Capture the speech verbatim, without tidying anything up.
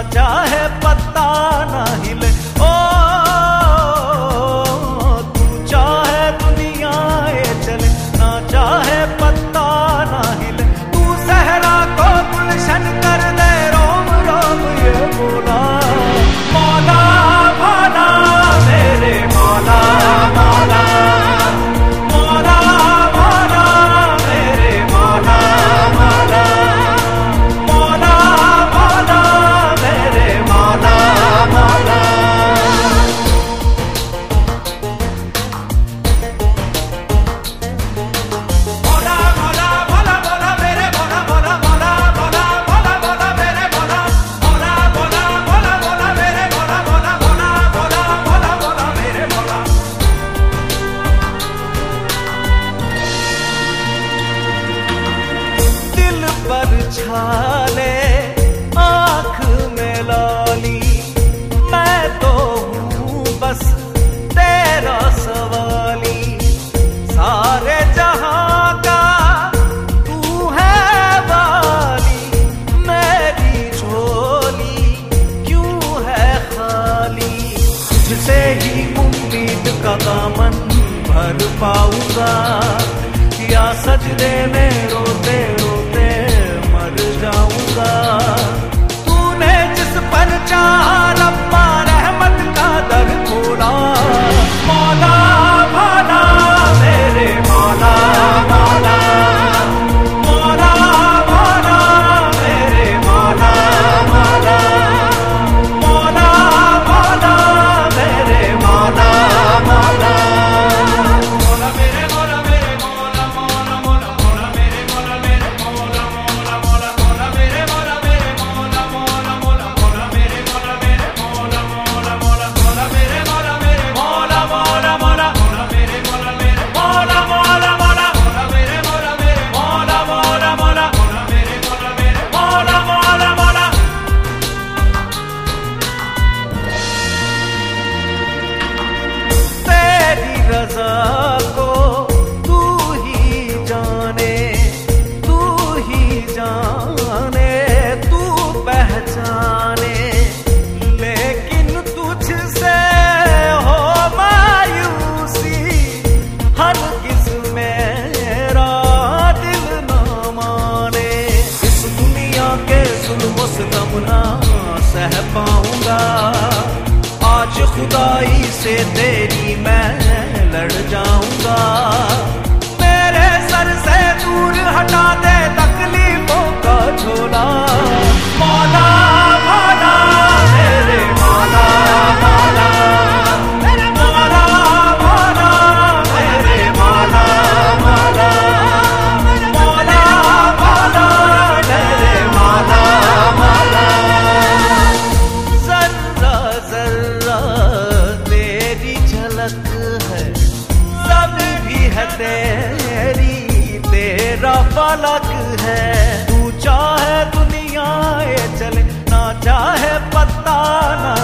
चाहे पत्ता ना हिले। ओ तू चाहे दुनिया ये चले, ना चाहे पत्ता ना हिले। तू सहरा को गुलशन कर दे, रोम रोम ये बोला। मौला मौला मेरे मौला मौला, मौला मौला मेरे मौला मौला, मौला मौला मेरे मौला मौला। मौला मौला मौला मौला मेरे मौला मौला मौला मौला मौला मौला मेरे मौला, मौला मौला मौला मौला मेरे मौला मौला मौला मौला मौला मौला मेरे मौला। दिल पर छाले आँख में लाली, मैं तो हूँ बस तेरा सवाली। सारे जहां का तू है वाली, मेरी झोली क्यों है खाली। तुझसे ही उम्मीद का दामन भर पाऊंगा, या सजदे में रोते रोते मर जाऊंगा। तूने जिस पर चाहा रब्बा रहमत का दर खोला। मौला मौला मेरे मौला मौला, मौला मौला मेरे मौला मौला, मौला मौला मेरे मौला मौला। मौला मेरे मौला मेरे मौला मौला मौला, मौला मेरे मौला मेरे मौला मौला मौला, मौला मेरे मौला मेरे मौला मौला मौला, मौला मेरे मौला मेरे मौला मौला मौला, मौला मेरे मौला मेरे मौला मौला मौला, मौला मेरे मौला मेरे मौला मौला मौला, मौला मेरे मौला मेरे मौला मौला मौला, मौला मेरे मौला मेरे मौला मौला मौला। तेरी रज़ा को तू ही जाने, तू ही जाने, तू पहचाने। लेकिन तुझसे हो मायूसी, हरगिज़ मेरा दिल न माने। इस दुनिया के जुल्म सितम ना सह पाऊंगा, आज खुदाई से तेरी मैं लड़ जाऊंगा। मेरे सर से दूर हटा दे तकलीफों का झोला। मौला मौला मेरे मौला मौला, मेरे मौला मौला मेरे मौला मौला, मौला मौला मेरे मौला मौला। जर्रा जर्रा तेरी झलक है, सब भी है तेरी, तेरा फलक है। तू चाहे दुनिया ये चले, ना चाहे पत्ता ना